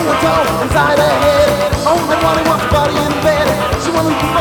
on the toe, inside her head. Only one who wants body in bed. She wanna